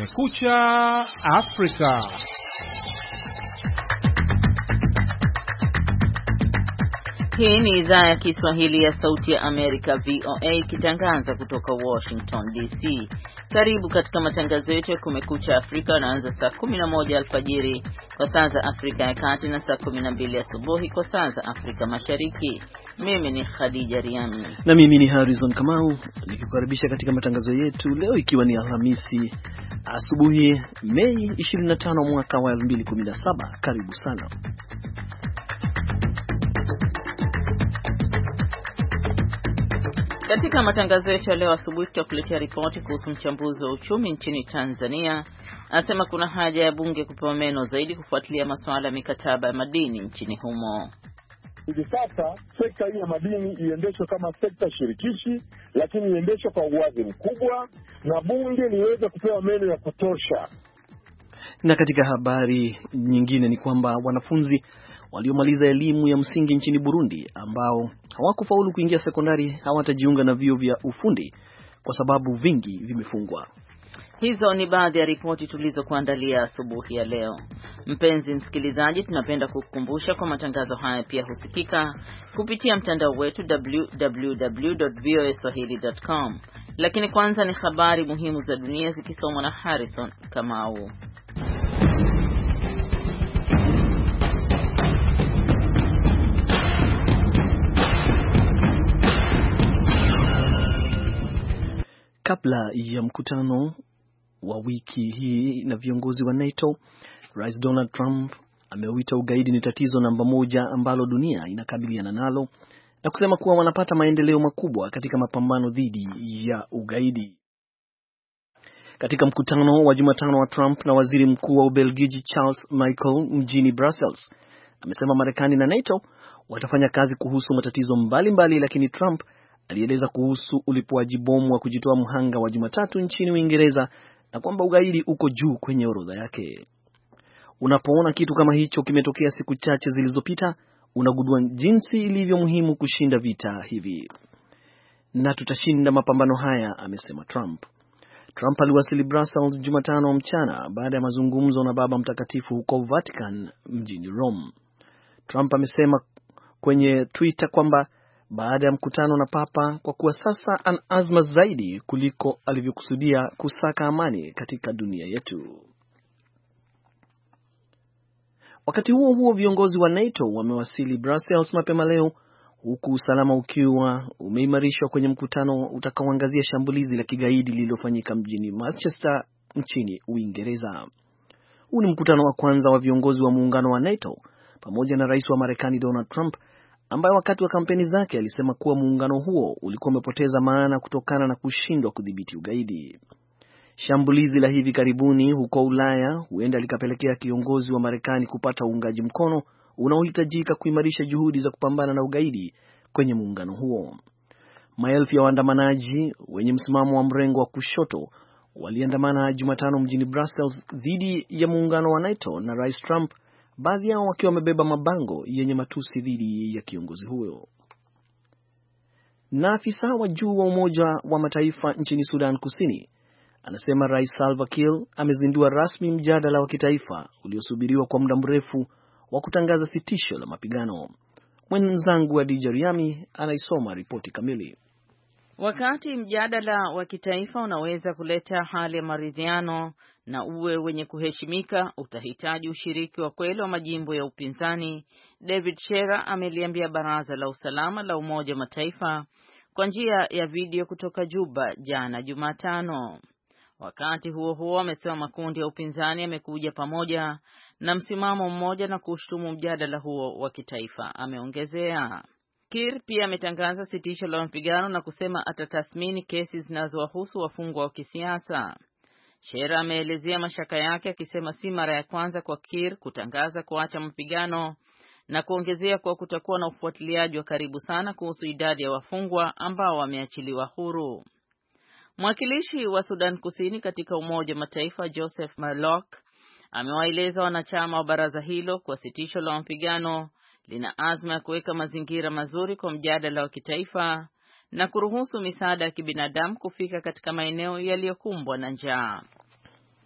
Kumekucha Afrika. Hii ni idhaa ya Kiswahili ya Sauti ya Amerika VOA ikitangaza kutoka Washington DC. Karibu katika matangazo yetu ya Kumekucha Afrika yanaanza saa 11 alfajiri kwa saa za Afrika ya Kati na saa 12 asubuhi kwa saa za Afrika Mashariki. Mimi ni Khadija Riami na mimi ni Harrison Kamau nikikukaribisha katika matangazo yetu leo ikiwa ni Alhamisi asubuhi Mei 25 mwaka wa 2017. Karibu sana. Katika matangazo yetu ya leo asubuhi tutakuletea ripoti kuhusu mchambuzi wa uchumi nchini Tanzania anasema kuna haja ya bunge kupewa meno zaidi kufuatilia masuala ya mikataba ya madini nchini humo. Hivi sasa sekta hii ya madini iendeshwe kama sekta shirikishi, lakini iendeshwe kwa uwazi mkubwa na bunge liweze kupewa meno ya kutosha. Na katika habari nyingine ni kwamba wanafunzi waliomaliza elimu ya msingi nchini Burundi ambao hawakufaulu kuingia sekondari hawatajiunga na vyuo vya ufundi kwa sababu vingi vimefungwa. Hizo ni baadhi ya ripoti tulizokuandalia asubuhi ya leo. Mpenzi msikilizaji, tunapenda kukukumbusha kwa matangazo haya pia husikika kupitia mtandao wetu www.voaswahili.com. Lakini kwanza ni habari muhimu za dunia zikisomwa na Harrison Kamau. Kabla ya mkutano wa wiki hii na viongozi wa NATO, Rais Donald Trump ameuita ugaidi ni tatizo namba moja ambalo dunia inakabiliana nalo na kusema kuwa wanapata maendeleo makubwa katika mapambano dhidi ya ugaidi. Katika mkutano wa Jumatano wa Trump na Waziri Mkuu wa Ubelgiji Charles Michel mjini Brussels, amesema Marekani na NATO watafanya kazi kuhusu matatizo mbalimbali, lakini Trump alieleza kuhusu ulipuaji bomu wa kujitoa mhanga wa Jumatatu nchini Uingereza na kwamba ugaidi uko juu kwenye orodha yake. Unapoona kitu kama hicho kimetokea siku chache zilizopita, unagundua jinsi ilivyo muhimu kushinda vita hivi. Na tutashinda mapambano haya, amesema Trump. Trump aliwasili Brussels Jumatano mchana baada ya mazungumzo na Baba Mtakatifu huko Vatican mjini Rome. Trump amesema kwenye Twitter kwamba baada ya mkutano na Papa, kwa kuwa sasa ana azma zaidi kuliko alivyokusudia kusaka amani katika dunia yetu. Wakati huo huo, viongozi wa NATO wamewasili Brussels mapema leo, huku usalama ukiwa umeimarishwa kwenye mkutano utakaoangazia shambulizi la kigaidi lililofanyika mjini Manchester nchini Uingereza. Huu ni mkutano wa kwanza wa viongozi wa muungano wa NATO pamoja na Rais wa Marekani Donald Trump, ambaye wakati wa kampeni zake alisema kuwa muungano huo ulikuwa umepoteza maana kutokana na kushindwa kudhibiti ugaidi. Shambulizi la hivi karibuni huko Ulaya huenda likapelekea kiongozi wa Marekani kupata uungaji mkono unaohitajika kuimarisha juhudi za kupambana na ugaidi kwenye muungano huo. Maelfu ya waandamanaji wenye msimamo wa mrengo wa kushoto waliandamana Jumatano mjini Brussels dhidi ya muungano wa NATO na Rais Trump, baadhi yao wakiwa wamebeba mabango yenye matusi dhidi ya kiongozi huyo. Na afisa wa juu wa Umoja wa Mataifa nchini Sudan Kusini anasema Rais Salva Kiir amezindua rasmi mjadala wa kitaifa uliosubiriwa kwa muda mrefu wa kutangaza sitisho la mapigano. Mwenzangu Khadija Riami anaisoma ripoti kamili. Wakati mjadala wa kitaifa unaweza kuleta hali ya maridhiano na uwe wenye kuheshimika, utahitaji ushiriki wa kweli wa majimbo ya upinzani, David Shera ameliambia Baraza la Usalama la Umoja wa Mataifa kwa njia ya video kutoka Juba jana Jumatano. Wakati huo huo, amesema makundi ya upinzani yamekuja pamoja na msimamo mmoja na kushtumu mjadala huo wa kitaifa. Ameongezea, Kiir pia ametangaza sitisho la mapigano na kusema atatathmini kesi zinazowahusu wafungwa wa kisiasa. Shera ameelezea mashaka yake akisema si mara ya kwanza kwa Kiir kutangaza kuacha mapigano na kuongezea kuwa kutakuwa na ufuatiliaji wa karibu sana kuhusu idadi ya wafungwa ambao wameachiliwa huru. Mwakilishi wa Sudan Kusini katika Umoja wa Mataifa Joseph Malok amewaeleza wanachama wa baraza hilo kwa sitisho la mapigano lina azma ya kuweka mazingira mazuri kwa mjadala wa kitaifa na kuruhusu misaada ya kibinadamu kufika katika maeneo yaliyokumbwa na njaa.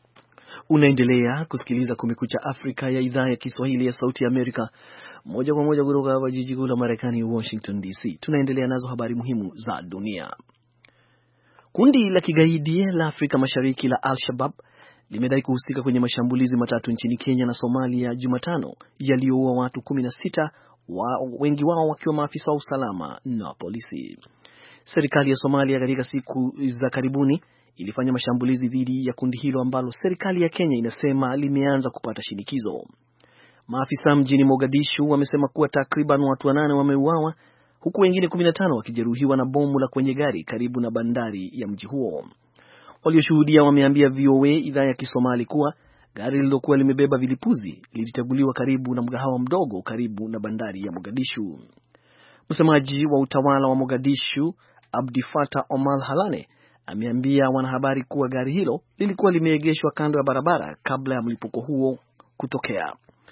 Unaendelea kusikiliza Kumekucha Afrika ya idhaa ya Kiswahili ya Sauti ya Amerika, moja kwa moja kutoka hapa jiji kuu la Marekani, Washington DC. Tunaendelea nazo habari muhimu za dunia. Kundi la kigaidi la Afrika Mashariki la Al-Shabaab limedai kuhusika kwenye mashambulizi matatu nchini Kenya na Somalia Jumatano yaliyoua watu 16, wengi wao wakiwa maafisa wa usalama na polisi. Serikali ya Somalia katika siku za karibuni ilifanya mashambulizi dhidi ya kundi hilo ambalo serikali ya Kenya inasema limeanza kupata shinikizo. Maafisa mjini Mogadishu wamesema kuwa takriban watu 8 wameuawa huku wengine 15 wakijeruhiwa na bomu la kwenye gari karibu na bandari ya mji huo. Walioshuhudia wameambia VOA idhaa ya Kisomali kuwa gari lililokuwa limebeba vilipuzi liliteguliwa karibu na mgahawa mdogo karibu na bandari ya Mogadishu. Msemaji wa utawala wa Mogadishu, Abdi Fatah Omar Halane, ameambia wanahabari kuwa gari hilo lilikuwa limeegeshwa kando ya barabara kabla ya mlipuko huo kutokea.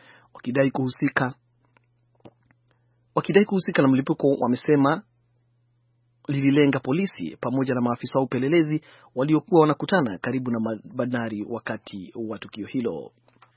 Wakidai kuhusika na mlipuko, wamesema lililenga polisi pamoja na maafisa wa upelelezi waliokuwa wanakutana karibu na bandari wakati wa tukio hilo.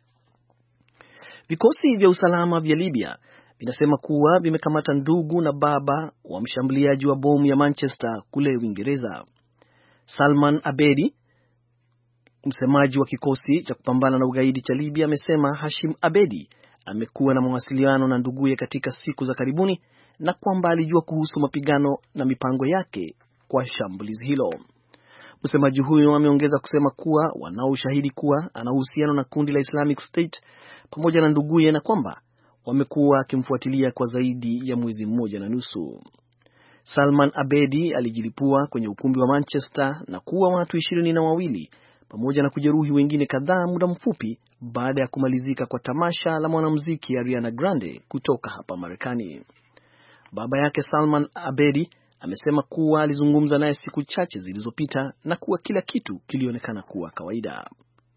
Vikosi vya usalama vya Libya vinasema kuwa vimekamata ndugu na baba wa mshambuliaji wa bomu ya Manchester kule Uingereza. Salman Abedi, msemaji wa kikosi cha kupambana na ugaidi cha Libya, amesema Hashim Abedi amekuwa na mawasiliano na nduguye katika siku za karibuni na kwamba alijua kuhusu mapigano na mipango yake kwa shambulizi hilo. Msemaji huyo ameongeza kusema kuwa wanao ushahidi kuwa ana uhusiano na kundi la Islamic State pamoja na nduguye na kwamba wamekuwa akimfuatilia kwa zaidi ya mwezi mmoja na nusu. Salman Abedi alijilipua kwenye ukumbi wa Manchester na kuua watu 22 pamoja na kujeruhi wengine kadhaa muda mfupi baada ya kumalizika kwa tamasha la mwanamuziki Ariana Grande kutoka hapa Marekani. Baba yake Salman Abedi amesema kuwa alizungumza naye siku chache zilizopita na kuwa kila kitu kilionekana kuwa kawaida.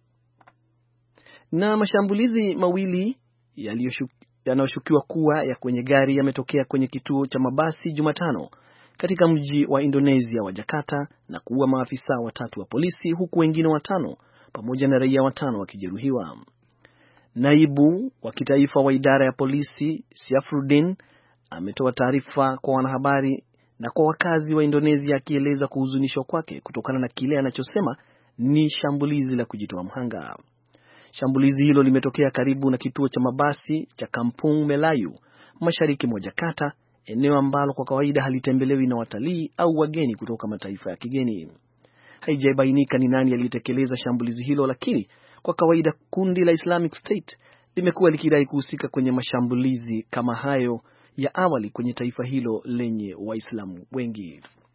Na mashambulizi mawili yanayoshukiwa kuwa ya kwenye gari yametokea kwenye kituo cha mabasi Jumatano katika mji wa Indonesia wa Jakarta na kuua maafisa 3 wa polisi huku wengine 5 pamoja na raia 5 wakijeruhiwa. Naibu wa kitaifa wa idara ya polisi Syafruddin ametoa taarifa kwa wanahabari na kwa wakazi wa Indonesia akieleza kuhuzunishwa kwake kutokana na kile anachosema ni shambulizi la kujitoa mhanga. Shambulizi hilo limetokea karibu na kituo cha mabasi cha Kampung Melayu, mashariki mwa Jakarta, eneo ambalo kwa kawaida halitembelewi na watalii au wageni kutoka mataifa ya kigeni. Haijabainika ni nani aliyetekeleza shambulizi hilo, lakini kwa kawaida kundi la Islamic State limekuwa likidai kuhusika kwenye mashambulizi kama hayo ya awali kwenye taifa hilo lenye Waislamu wengi.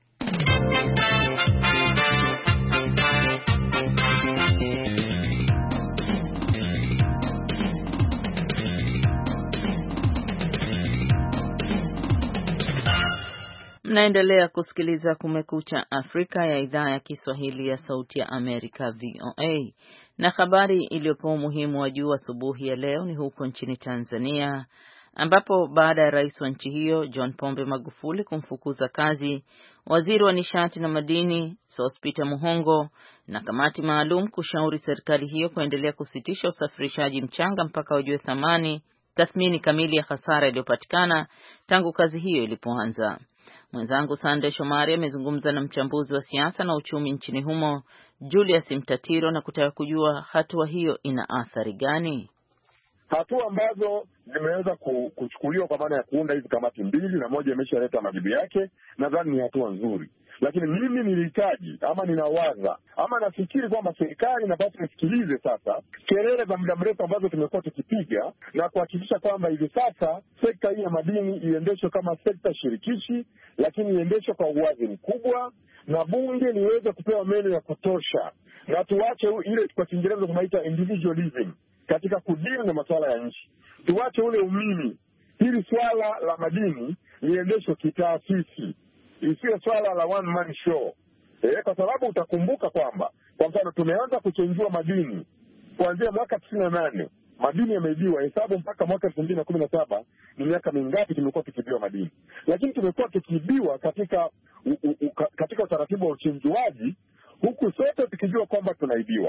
Mnaendelea kusikiliza Kumekucha Afrika ya idhaa ya Kiswahili ya Sauti ya Amerika, VOA. Na habari iliyopewa umuhimu wa juu asubuhi ya leo ni huko nchini Tanzania, ambapo baada ya rais wa nchi hiyo John Pombe Magufuli kumfukuza kazi waziri wa nishati na madini Sospeter Muhongo na kamati maalum kushauri serikali hiyo kuendelea kusitisha usafirishaji mchanga mpaka wajue tathmini kamili ya hasara iliyopatikana tangu kazi hiyo ilipoanza. Mwenzangu Sande Shomari amezungumza na mchambuzi wa siasa na uchumi nchini humo Julius Mtatiro na kutaka kujua hatua hiyo ina athari gani. Hatua ambazo zimeweza kuchukuliwa kwa maana ya kuunda hizi kamati mbili na moja imeshaleta majibu yake, nadhani ni hatua nzuri. Lakini mimi nilihitaji ama ninawaza ama nafikiri kwamba serikali inapaswa isikilize sasa kelele za muda mrefu ambazo tumekuwa tukipiga na kuhakikisha kwamba hivi sasa sekta hii ya madini iendeshwe kama sekta shirikishi, lakini iendeshwe kwa uwazi mkubwa na bunge liweze kupewa meno ya kutosha, na tuache ile kwa Kiingereza tunaita individualism katika kudili na masuala ya nchi. Tuache ule umimi. Hili swala la madini liendeshwe kitaasisi, isiyo swala la one man show. Kwa sababu utakumbuka kwamba kwa mfano tumeanza kuchenjua madini kuanzia mwaka 98. Madini yameibiwa, hesabu mpaka mwaka 2017 ni miaka mingapi tumekuwa tukiibiwa madini. Lakini tumekuwa tukiibiwa katika utaratibu wa uchenjuaji huku sote tukijua kwamba tunaibiwa.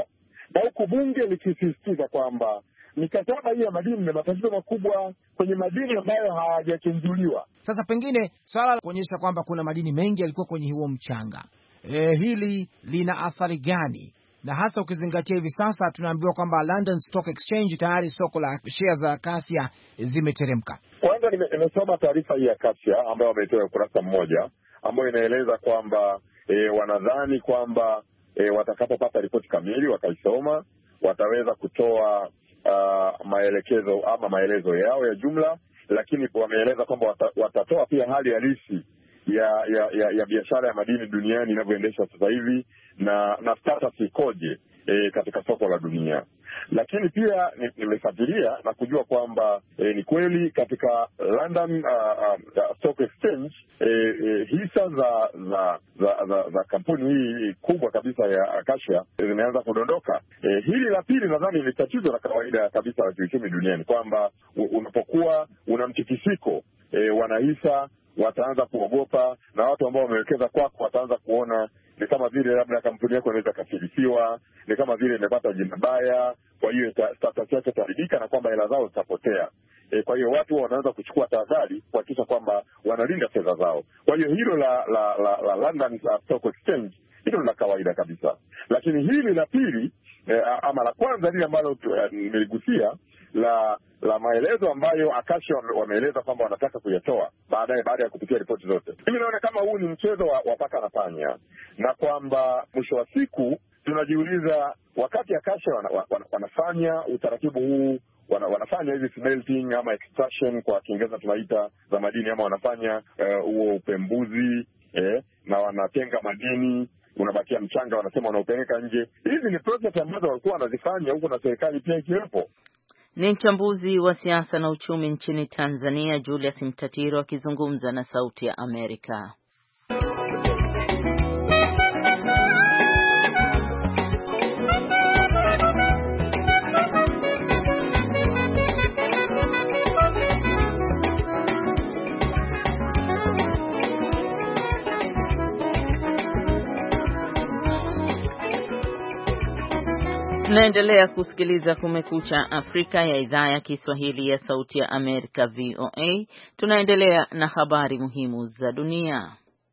na huku bunge likisisitiza kwamba mikataba hii ya madini na matatizo makubwa kwenye madini ambayo hayajachenjuliwa. Sasa pengine swala la kuonyesha kwamba kuna madini mengi yalikuwa kwenye huo mchanga, hili lina athari gani? Na hasa ukizingatia hivi sasa tunaambiwa kwamba London Stock Exchange tayari soko la share za Acacia zimeteremka. Kwanza nimesoma taarifa hii ya Acacia ambayo wametoa ukurasa mmoja ambayo inaeleza kwamba wanadhani kwamba watakapopata ripoti kamili wakaisoma wataweza kutoa maelekezo ama maelezo yao ya jumla, lakini wameeleza kwamba watatoa pia hali halisi ya biashara ya madini duniani inavyoendeshwa sasa hivi na status ikoje katika soko la dunia. Lakini pia nimefuatilia na kujua kwamba ni kweli katika London Stock Exchange hisa za kampuni hii kubwa kabisa ya Acacia zimeanza kudondoka. Hili la pili nadhani ni tatizo la kawaida kabisa la kiuchumi duniani, kwamba unapokuwa una mtikisiko wanahisa wataanza kuogopa, na watu ambao wamewekeza kwako wataanza kuona ni kama vile labda kampuni yako inaweza kafilisiwa, ni kama vile imepata jina baya, kwa hiyo status yake itaharibika na kwamba hela zao zitapotea. Kwa hiyo watu wanaanza kuchukua tahadhari kuhakikisha kwamba wanalinda fedha zao. Kwa hiyo hilo la London Stock Exchange hilo la kawaida kabisa. Lakini hili la pili ama la kwanza lile ambalo nimeligusia la maelezo ambayo Acacia wameeleza kwamba wanataka kuyatoa baada ya kupitia ripoti zote. Mimi naona kama huu ni mchezo wa paka na panya, na kwamba mwisho wa siku tunajiuliza wakati Acacia wanafanya utaratibu huu, wanafanya hizi smelting ama extraction kwa Kiingereza tunaita za madini, ama wanafanya huo upembuzi na wanatenga madini, unabakia mchanga, wanasema wanaupeleka nje. Hizi ni process ambazo walikuwa wanazifanya huko na serikali pia ikiwepo. Ni mchambuzi wa siasa na uchumi nchini Tanzania, Julius Mtatiro akizungumza na Sauti ya Amerika. Tunaendelea kusikiliza Kumekucha Afrika ya idhaa ya Kiswahili ya Sauti ya Amerika VOA. Tunaendelea na habari muhimu za dunia.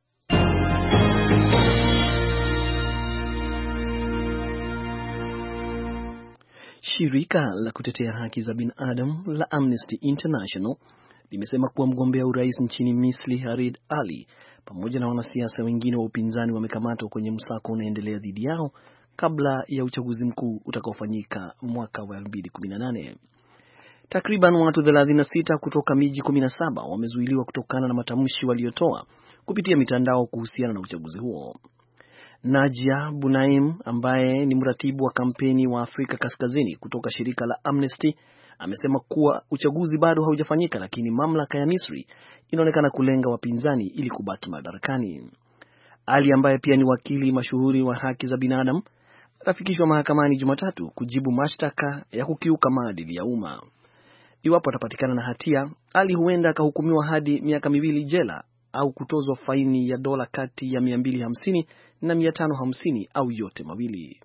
Shirika la kutetea haki za binadamu la Amnesty International limesema kuwa mgombea urais nchini Misri Harid Ali pamoja na wanasiasa wengine wa upinzani wamekamatwa kwenye msako unaendelea dhidi yao kabla ya uchaguzi mkuu utakaofanyika mwaka wa 2018. Takriban watu 36 kutoka miji 17 wamezuiliwa kutokana na matamshi waliotoa kupitia mitandao kuhusiana na uchaguzi huo. Najia Bunaim ambaye ni mratibu wa kampeni wa Afrika Kaskazini kutoka shirika la Amnesty amesema kuwa uchaguzi bado haujafanyika, lakini mamlaka ya Misri inaonekana kulenga wapinzani ili kubaki madarakani. Ali ambaye pia ni wakili mashuhuri wa haki za binadamu atafikishwa mahakamani Jumatatu kujibu mashtaka ya kukiuka maadili ya umma. Iwapo atapatikana na hatia, Ali huenda akahukumiwa hadi miaka 2 jela au kutozwa faini ya dola kati ya 250 na 550 au yote mawili.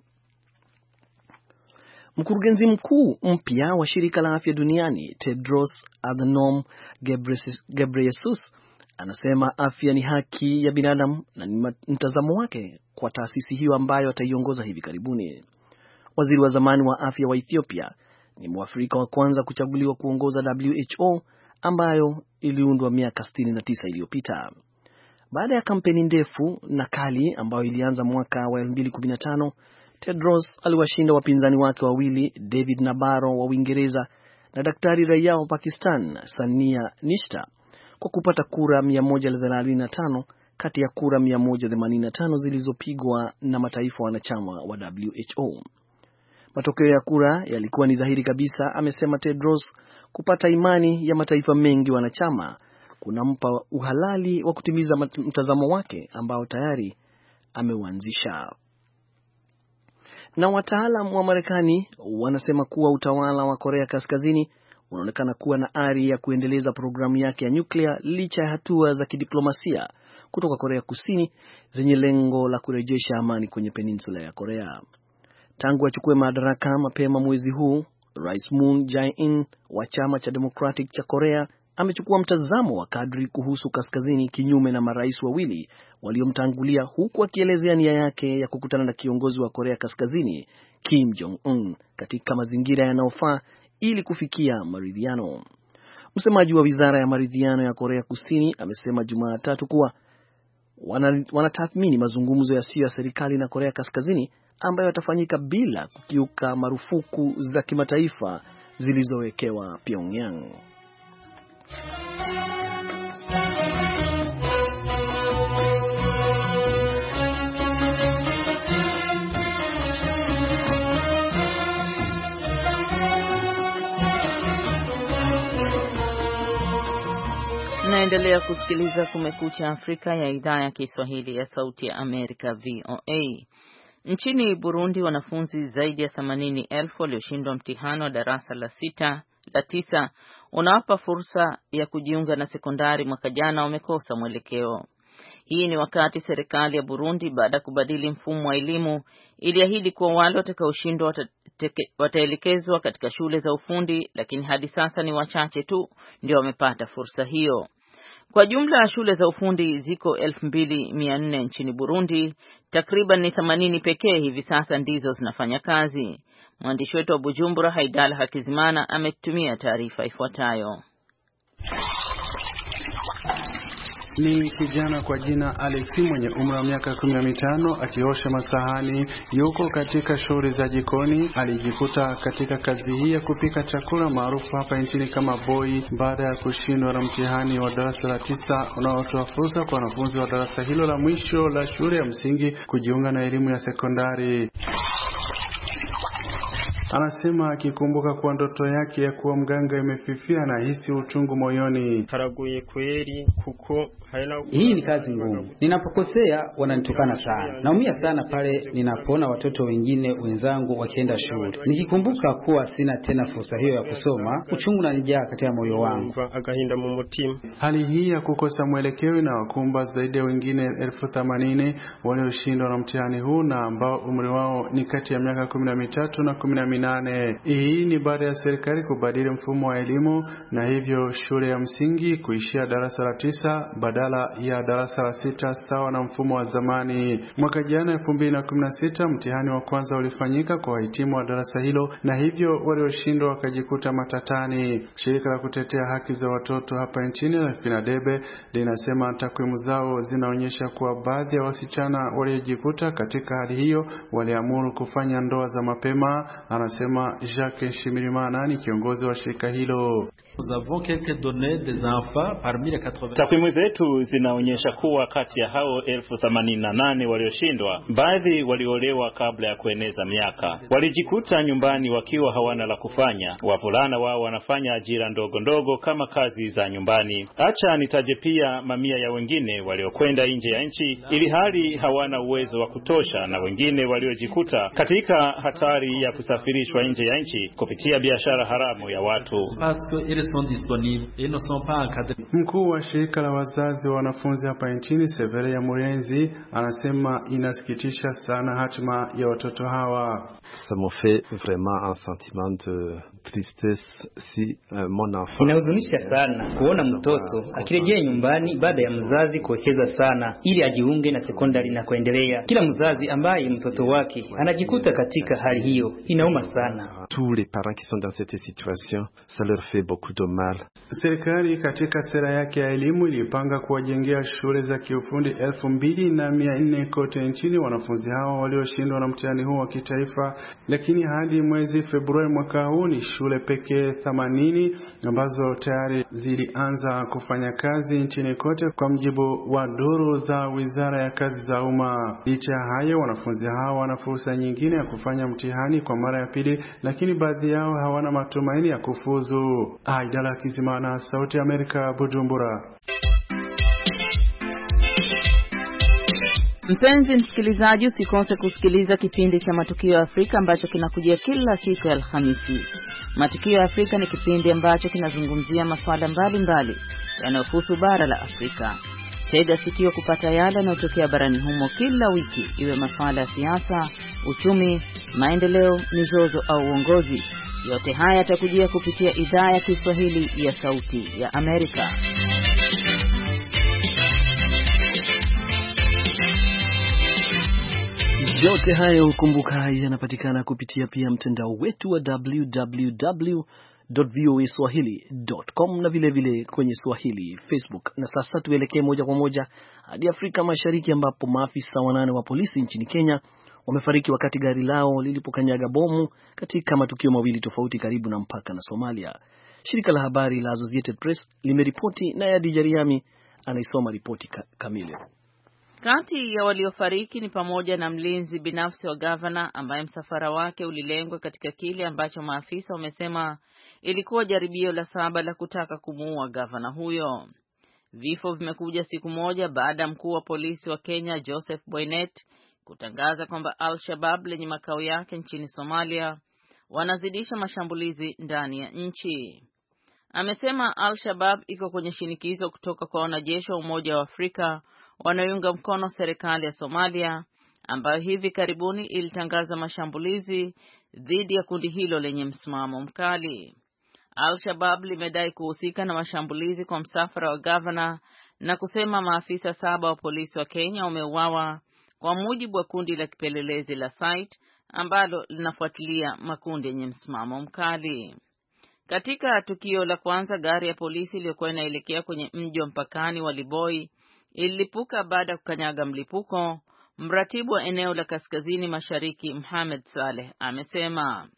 Mkurugenzi mkuu mpya wa shirika la afya duniani Tedros Adhanom Ghebreyesus anasema afya ni haki ya binadamu na ni mtazamo wake kwa taasisi hiyo ambayo ataiongoza hivi karibuni. Waziri wa zamani wa afya wa Ethiopia ni Mwafrika wa kwanza kuchaguliwa kuongoza WHO ambayo iliundwa miaka 69 iliyopita. Baada ya kampeni ndefu na kali ambayo ilianza mwaka wa 2015, Tedros aliwashinda wapinzani wake wawili, David Nabarro wa Uingereza na daktari raia wa Pakistan Sania Nishtar, kwa kupata kura 135 kati ya kura 185 zilizopigwa na mataifa wanachama wa WHO. Matokeo ya kura yalikuwa ni dhahiri kabisa, amesema Tedros. Kupata imani ya mataifa mengi wanachama kunampa uhalali wa kutimiza mtazamo wake ambao tayari ameuanzisha. Na wataalamu wa Marekani wanasema kuwa utawala wa Korea Kaskazini unaonekana kuwa na ari ya kuendeleza programu yake ya nyuklia licha ya hatua za kidiplomasia kutoka Korea Kusini zenye lengo la kurejesha amani kwenye peninsula ya Korea. Tangu achukue madaraka mapema mwezi huu, Rais Moon Jae-in wa chama cha Democratic cha Korea amechukua mtazamo wa kadri kuhusu kaskazini, kinyume na marais wawili waliomtangulia, huku akielezea nia yake ya kukutana na kiongozi wa Korea Kaskazini Kim Jong-un katika mazingira yanayofaa ili kufikia maridhiano. Msemaji wa Wizara ya Maridhiano ya Korea Kusini amesema Jumatatu kuwa wanatathmini mazungumzo yasiyo ya serikali na Korea Kaskazini ambayo yatafanyika bila kukiuka marufuku za kimataifa zilizowekewa Pyongyang. Naendelea kusikiliza Kumekucha Afrika ya idhaa ya Kiswahili ya Sauti ya Amerika VOA. Nchini Burundi, wanafunzi zaidi ya 80,000 walioshindwa mtihani wa darasa la 9 unawapa fursa ya kujiunga na sekondari mwaka jana wamekosa mwelekeo. Hii ni wakati serikali ya Burundi, baada ya kubadili mfumo wa elimu, iliahidi kuwa wale watakaoshindwa wataelekezwa katika shule za ufundi, lakini hadi sasa ni wachache tu ndio wamepata fursa hiyo. Kwa jumla shule za ufundi ziko 2400 nchini Burundi, takriban 80 pekee hivi sasa ndizo zinafanya kazi. Mwandishi wetu wa Bujumbura Haidal Hakizimana ametumia taarifa ifuatayo. Ni kijana kwa jina Alexi mwenye umri wa miaka 15 akiosha masahani, yuko katika shughuli za jikoni. Alijikuta katika kazi hii ya kupika chakula maarufu hapa nchini kama boy, baada ya kushindwa na mtihani wa darasa la 9 unaotoa fursa kwa wanafunzi wa darasa hilo la mwisho la shule ya msingi kujiunga na elimu ya sekondari. Anasema akikumbuka kuwa ndoto yake ya kuwa mganga imefifia na hisi uchungu moyoni. Haraguye kweli kuko hii ni kazi ngumu. Ninapokosea wananitukana sana. Naumia sana pale ninapoona watoto wengine wenzangu wakienda shule. Nikikumbuka kuwa sina tena fursa hiyo ya kusoma, uchungu unanijaa katika moyo wangu. Agahinda mu mutima. Hali hii ya kukosa mwelekeo na wakumba zaidi ya wengine 80,000 walioshindwa na mtihani huu na ambao umri wao ni kati ya miaka 13 na 18. Hii ni baada ya serikali kubadili mfumo wa elimu na hivyo shule ya msingi kuishia darasa la 9 badala ya darasa la 6 sawa na mfumo wa zamani. Mwaka jana 2016 mtihani wa kwanza ulifanyika kwa wahitimu wa darasa hilo na hivyo walioshindwa wakajikuta matatani. Shirika la kutetea haki za watoto hapa nchini la FENADEB linasema takwimu zao zinaonyesha kuwa baadhi ya wasichana waliojikuta katika hali hiyo waliamuru kufanya ndoa za mapema. Anasema Jacques Shimirimana, ni kiongozi wa shirika hilo. Takwimu zetu zinaonyesha kuwa kati ya hao 88,000 walioshindwa, baadhi waliolewa kabla ya kueneza miaka. Walijikuta nyumbani wakiwa hawana la kufanya. Wavulana wao wanafanya ajira ndogo ndogo kama kazi za nyumbani. Acha nitaje pia mamia ya wengine waliokwenda nje ya nchi ili hali hawana uwezo wa kutosha, na wengine waliojikuta katika hatari ya kusafirishwa nje ya nchi kupitia biashara haramu ya watu. Mkuu wa shirika la wazazi wa wanafunzi hapa nchini, Severia Murenzi, anasema inasikitisha sana hatima ya watoto hawa. Ça me fait vraiment un sentiment de tristesse si mon enfant. Inahuzunisha sana kuona mtoto akirejea nyumbani baada ya mzazi kuwekeza sana ili ajiunge na sekondari na kuendelea. Kila mzazi ambaye mtoto wake anajikuta katika hali hiyo inauma sana. Tous les parents qui sont dans cette situation, ça leur fait beaucoup de mal. Serikali katika sera yake ya elimu ilipanga kuwajengea shule za kiufundi 2400 kote nchini wanafunzi hao walioshindwa na mtihani huu wa kitaifa, lakini hadi mwezi Februari mwaka huu ni shule pekee 80 ambazo tayari zilianza kufanya kazi nchini kote, kwa mjibu wa duru za Wizara ya Kazi za Umma. Licha ya hayo, wanafunzi hao wana fursa nyingine ya kufanya mtihani kwa mara ya pili, lakini baadhi yao hawana matumaini ya kufuzu. Aidala Kizimana, Sauti ya Amerika, Bujumbura. Mpenzi msikilizaji, usikose kusikiliza kipindi cha Matukio ya Afrika ambacho kinakujia kila siku ya Alhamisi. Matukio ya Afrika ni kipindi ambacho kinazungumzia masuala mbalimbali yanayohusu bara la Afrika. Tega sikio kupata yale yanayotokea barani humo kila wiki, iwe masuala ya siasa, uchumi, maendeleo, mizozo au uongozi. Yote haya yatakujia kupitia idhaa ya Kiswahili ya Sauti ya Amerika. Yote hayo ukumbuka yanapatikana kupitia pia mtandao wetu wa www.voaswahili.com na vile vile kwenye Swahili Facebook. Na sasa tuelekee moja kwa moja hadi Afrika Mashariki ambapo maafisa 8 wa polisi nchini Kenya wamefariki wakati gari lao lilipokanyaga bomu katika matukio mawili tofauti karibu na mpaka na Somalia. Shirika la habari la Associated Press limeripoti na Yadi Jariami anaisoma ripoti kamili. Kati ya waliofariki ni pamoja na mlinzi binafsi wa gavana ambaye msafara wake ulilengwa katika kile ambacho maafisa wamesema ilikuwa jaribio la 7 la kutaka kumuua gavana huyo. Vifo vimekuja siku moja baada ya mkuu wa polisi wa Kenya Joseph Boynet kutangaza kwamba Al-Shabaab lenye makao yake nchini Somalia wanazidisha mashambulizi ndani ya nchi. Amesema Al-Shabaab iko kwenye shinikizo kutoka kwa wanajeshi wa Umoja wa Afrika wanaounga mkono serikali ya Somalia ambayo hivi karibuni ilitangaza mashambulizi dhidi ya kundi hilo lenye msimamo mkali. Al-Shabaab limedai kuhusika na mashambulizi kwa msafara wa gavana na kusema maafisa 7 wa polisi wa Kenya wameuawa, kwa mujibu wa kundi la kipelelezi la SITE ambalo linafuatilia makundi yenye msimamo mkali. Katika tukio la kwanza, gari ya polisi iliyokuwa inaelekea kwenye mji wa mpakani wa Liboi ililipuka baada ya kukanyaga mlipuko. Mratibu wa eneo la kaskazini mashariki Mohamed Saleh amesema.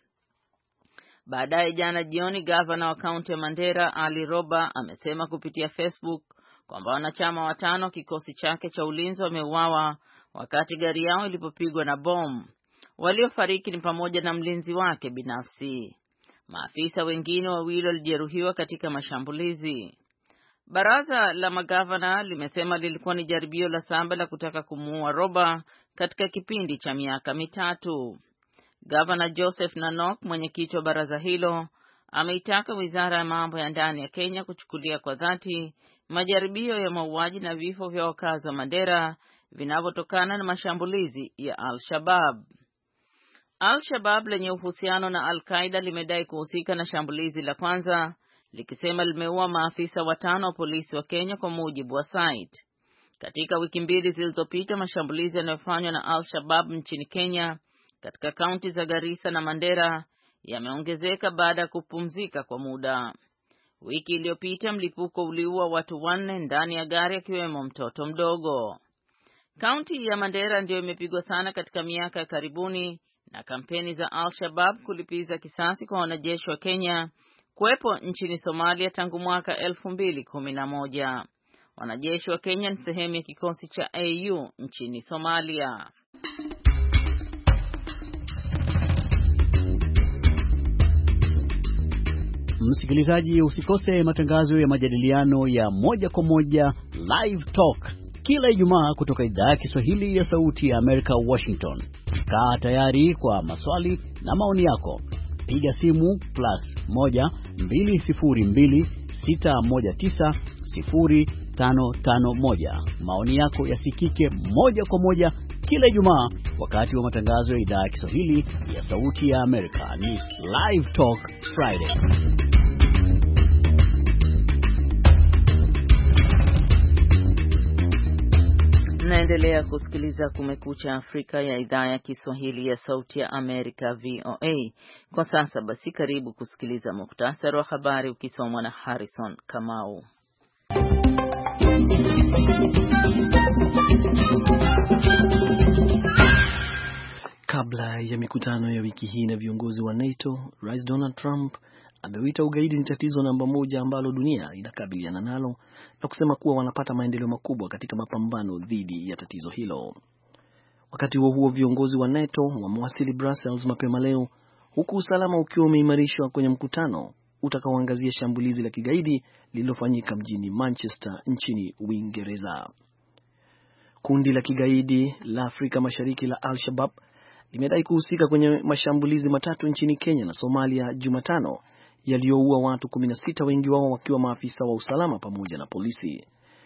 Baadaye jana jioni, gavana wa kaunti ya Mandera Ali Roba amesema kupitia Facebook kwamba wanachama 5 kikosi chake cha ulinzi wameuawa wakati gari yao ilipopigwa na bomu. Waliofariki ni pamoja na mlinzi wake binafsi. Maafisa wengine 2 walijeruhiwa katika mashambulizi. Baraza la magavana limesema lilikuwa ni jaribio la 7 la kutaka kumuua Roba katika kipindi cha miaka 3. Gavana Joseph Nanok, mwenyekiti wa baraza hilo, ameitaka wizara ya mambo ya ndani ya Kenya kuchukulia kwa dhati majaribio ya mauaji na vifo vya wakazi wa Mandera vinavyotokana na mashambulizi ya Al-Shabaab. Al-Shabaab lenye uhusiano na Al-Qaeda limedai kuhusika na shambulizi la kwanza, likisema limeua maafisa 5 wa polisi wa Kenya kwa mujibu wa SITE. Katika wiki 2 zilizopita, mashambulizi yanayofanywa na Al-Shabaab nchini Kenya katika kaunti za Garissa na Mandera yameongezeka baada ya kupumzika kwa muda. Wiki iliyopita mlipuko uliua watu 4 ndani ya gari akiwemo mtoto mdogo. Kaunti ya Mandera ndio imepigwa sana katika miaka ya karibuni na kampeni za Al-Shabaab kulipiza kisasi kwa wanajeshi wa Kenya kuwepo nchini Somalia tangu mwaka 2011. Wanajeshi wa Kenya ni sehemu ya kikosi cha AU nchini Somalia. Msikilizaji, usikose matangazo ya majadiliano ya moja kwa moja Live Talk kila Ijumaa kutoka idhaa ya Kiswahili ya Sauti ya Amerika, Washington. Kaa tayari kwa maswali na maoni yako. Piga simu +1 202 619 0551. Maoni yako yasikike moja kwa moja kila Ijumaa wakati wa matangazo ya idhaa ya Kiswahili ya Sauti ya Amerika. Ni Live Talk Friday. Naendelea kusikiliza Kumekucha Afrika ya idhaa ya Kiswahili ya Sauti ya Amerika, VOA. Kwa sasa basi, karibu kusikiliza muhtasari wa habari ukisomwa na Harrison Kamau. Kabla ya mikutano ya wiki hii na viongozi wa NATO, Rais Donald Trump amewita ugaidi ni tatizo namba 1 ambalo dunia inakabiliana nalo na kusema kuwa wanapata maendeleo makubwa katika mapambano dhidi ya tatizo hilo. Wakati huo viongozi wa NATO wamewasili Brussels mapema leo, huku usalama ukiwa umeimarishwa kwenye mkutano utakaoangazia shambulizi la kigaidi lililofanyika mjini Manchester nchini Uingereza. Kundi la kigaidi la Afrika Mashariki la Al-Shabaab limedai kuhusika kwenye mashambulizi 3 nchini Kenya na Somalia Jumatano yaliyoua watu 16, wengi wao wakiwa maafisa wa usalama pamoja na polisi.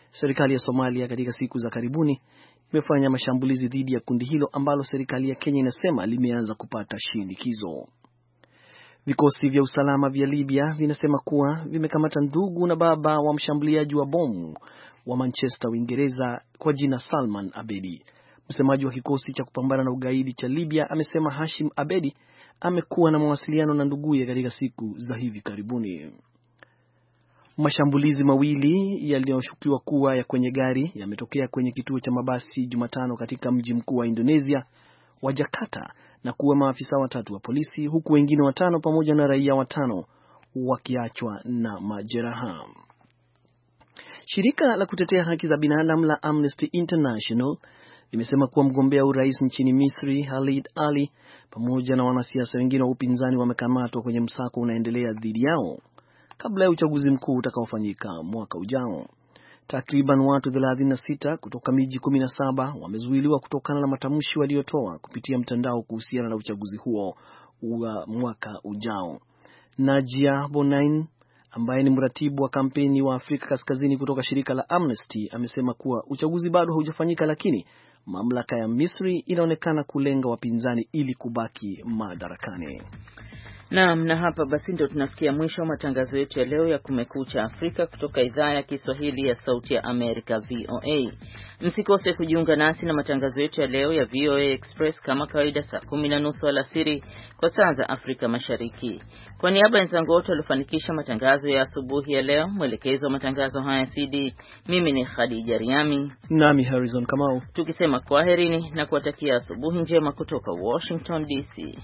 Serikali ya Somalia katika siku za karibuni imefanya mashambulizi dhidi ya kundi hilo ambalo serikali ya Kenya inasema limeanza kupata shinikizo. Vikosi vya usalama vya Libya vinasema kuwa vimekamata ndugu na baba wa mshambuliaji wa bomu wa Manchester, Uingereza kwa jina Salman Abedi. Msemaji wa kikosi cha kupambana na ugaidi cha Libya amesema Hashim Abedi amekuwa na mawasiliano na nduguye katika siku za hivi karibuni. Mashambulizi mawili yaliyoshukiwa kuwa ya kwenye gari yametokea kwenye kituo cha mabasi Jumatano katika mji mkuu wa Indonesia wa Jakarta na kuwa maafisa 3 wa polisi, huku wengine 5 pamoja na raia 5 wakiachwa na majeraha. Shirika la kutetea haki za binadamu la Amnesty International limesema kuwa mgombea urais nchini Misri Khalid Ali pamoja na wanasiasa wengine wa upinzani wamekamatwa kwenye msako unaendelea dhidi yao kabla ya uchaguzi mkuu utakaofanyika mwaka ujao. Takriban watu 36 kutoka miji 17 wamezuiliwa kutokana na matamshi waliotoa kupitia mtandao kuhusiana na uchaguzi huo wa mwaka ujao. Najia Bonain ambaye ni mratibu wa kampeni wa Afrika Kaskazini kutoka shirika la Amnesty amesema kuwa uchaguzi bado haujafanyika, lakini mamlaka ya Misri inaonekana kulenga wapinzani ili kubaki madarakani. Naam, na hapa basi ndio tunafikia mwisho wa matangazo yetu ya leo ya Kumekucha Afrika kutoka idhaa ya Kiswahili ya Sauti ya Amerika VOA. Msikose kujiunga nasi na matangazo yetu ya leo ya VOA Express kama kawaida saa 10:30 alasiri kwa saa za Afrika Mashariki. Kwa niaba ya wenzangu wote waliofanikisha matangazo ya asubuhi ya leo, mwelekezo wa matangazo haya CD, mimi ni Khadija Riami nami Harrison Kamau, tukisema kwaherini na kuwatakia asubuhi njema kutoka Washington DC.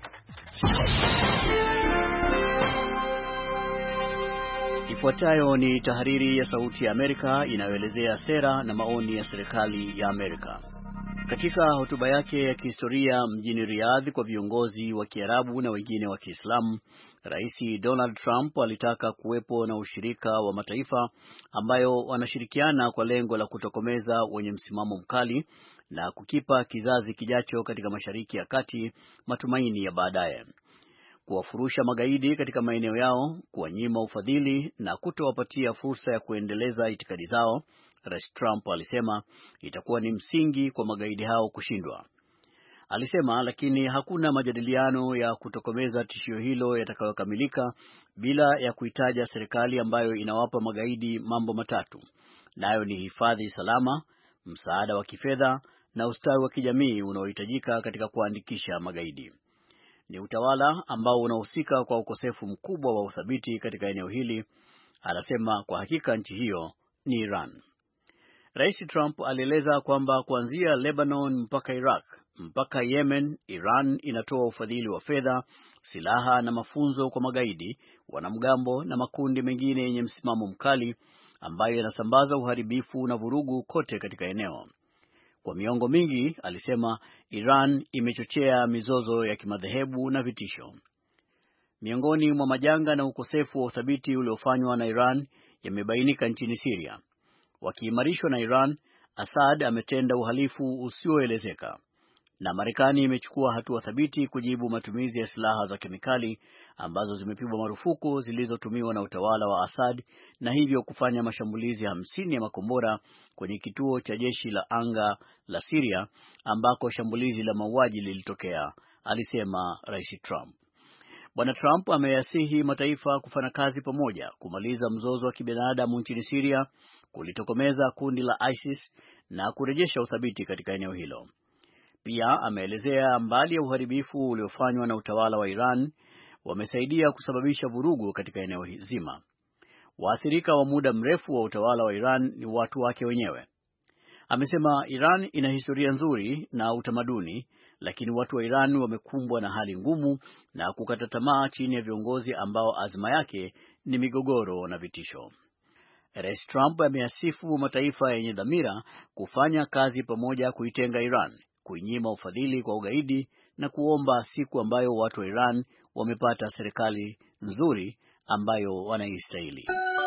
Ifuatayo ni tahariri ya Sauti ya Amerika inayoelezea sera na maoni ya serikali ya Amerika. Katika hotuba yake ya kihistoria mjini Riyadh kwa viongozi wa Kiarabu na wengine wa Kiislamu, Rais Donald Trump alitaka kuwepo na ushirika wa mataifa ambayo wanashirikiana kwa lengo la kutokomeza wenye msimamo mkali na kukipa kizazi kijacho katika Mashariki ya Kati matumaini ya baadaye. Kuwafurusha magaidi katika maeneo yao, kuwanyima ufadhili na kutowapatia fursa ya kuendeleza itikadi zao, Rais Trump alisema itakuwa ni msingi kwa magaidi hao kushindwa. Alisema lakini hakuna majadiliano ya kutokomeza tishio hilo yatakayokamilika bila ya kuitaja serikali ambayo inawapa magaidi mambo matatu, nayo ni hifadhi salama, msaada wa kifedha na ustawi wa kijamii unaohitajika katika kuandikisha magaidi. Ni utawala ambao unahusika kwa ukosefu mkubwa wa uthabiti katika eneo hili, anasema. Kwa hakika nchi hiyo ni Iran. Rais Trump alieleza kwamba kuanzia Lebanon mpaka Iraq mpaka Yemen, Iran inatoa ufadhili wa fedha, silaha na mafunzo kwa magaidi, wanamgambo na makundi mengine yenye msimamo mkali ambayo yanasambaza uharibifu na vurugu kote katika eneo. Kwa miongo mingi, alisema, Iran imechochea mizozo ya kimadhehebu na vitisho. Miongoni mwa majanga na ukosefu wa uthabiti uliofanywa na Iran yamebainika nchini Syria. Wakiimarishwa na Iran, Assad ametenda uhalifu usioelezeka, na Marekani imechukua hatua thabiti kujibu matumizi ya silaha za kemikali ambazo zimepigwa marufuku zilizotumiwa na utawala wa Assad, na hivyo kufanya mashambulizi 50 ya makombora kwenye kituo cha jeshi la anga la Syria ambako shambulizi la mauaji lilitokea, alisema Rais Trump. Bwana Trump ameyasihi mataifa kufanya kazi pamoja kumaliza mzozo wa kibinadamu nchini Syria, kulitokomeza kundi la ISIS na kurejesha uthabiti katika eneo hilo. Pia ameelezea mbali ya uharibifu uliofanywa na utawala wa Iran, wamesaidia kusababisha vurugu katika eneo zima. Waathirika wa muda mrefu wa utawala wa Iran ni watu wake wenyewe. Amesema Iran ina historia nzuri na utamaduni, lakini watu wa Iran wamekumbwa na hali ngumu na kukata tamaa chini ya viongozi ambao azma yake ni migogoro na vitisho. Rais Trump ameyasifu mataifa yenye dhamira kufanya kazi pamoja kuitenga Iran, kuinyima ufadhili kwa ugaidi na kuomba siku ambayo watu wa Iran wamepata serikali nzuri ambayo wanaistahili.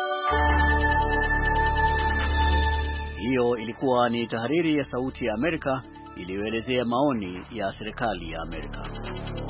Hiyo ilikuwa ni tahariri ya Sauti ya Amerika iliyoelezea maoni ya serikali ya Amerika.